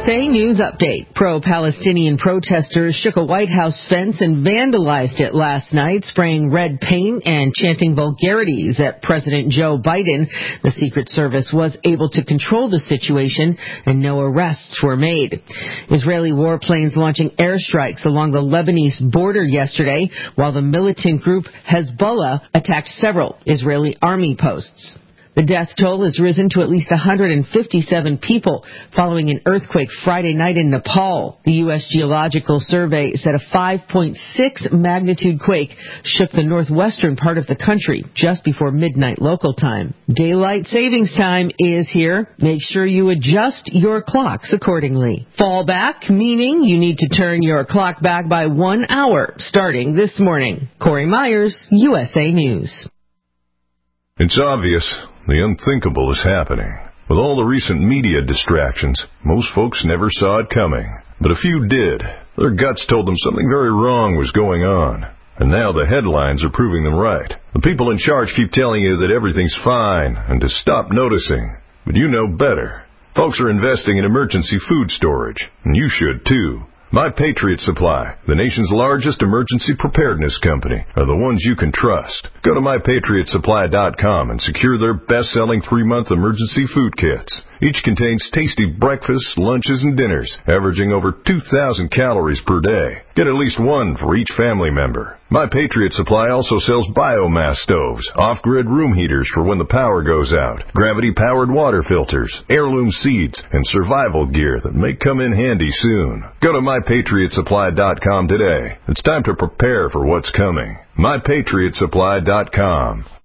USA News Update. Pro-Palestinian protesters shook a White House fence and vandalized it last night, spraying red paint and chanting vulgarities at President Joe Biden. The Secret Service was able to control the situation and no arrests were made. Israeli warplanes launching airstrikes along the Lebanese border yesterday, while the militant group Hezbollah attacked several Israeli army posts. The death toll has risen to at least 157 people following an earthquake Friday night in Nepal. The U.S. Geological Survey said a 5.6 magnitude quake shook the northwestern part of the country just before midnight local time. Daylight savings time is here. Make sure you adjust your clocks accordingly. Fall back, meaning you need to turn your clock back by 1 hour starting this morning. Corey Myers, USA News. It's obvious. The unthinkable is happening. With all the recent media distractions, most folks never saw it coming. But a few did. Their guts told them something very wrong was going on. And now the headlines are proving them right. The people in charge keep telling you that everything's fine and to stop noticing. But you know better. Folks are investing in emergency food storage, and you should too. My Patriot Supply, the nation's largest emergency preparedness company, are the ones you can trust. Go to MyPatriotSupply.com and secure their best-selling 3-month emergency food kits. Each contains tasty breakfasts, lunches, and dinners, averaging over 2,000 calories per day. Get at least one for each family member. My Patriot Supply also sells biomass stoves, off-grid room heaters for when the power goes out, gravity-powered water filters, heirloom seeds, and survival gear that may come in handy soon. Go to MyPatriotSupply.com today. It's time to prepare for what's coming. MyPatriotSupply.com.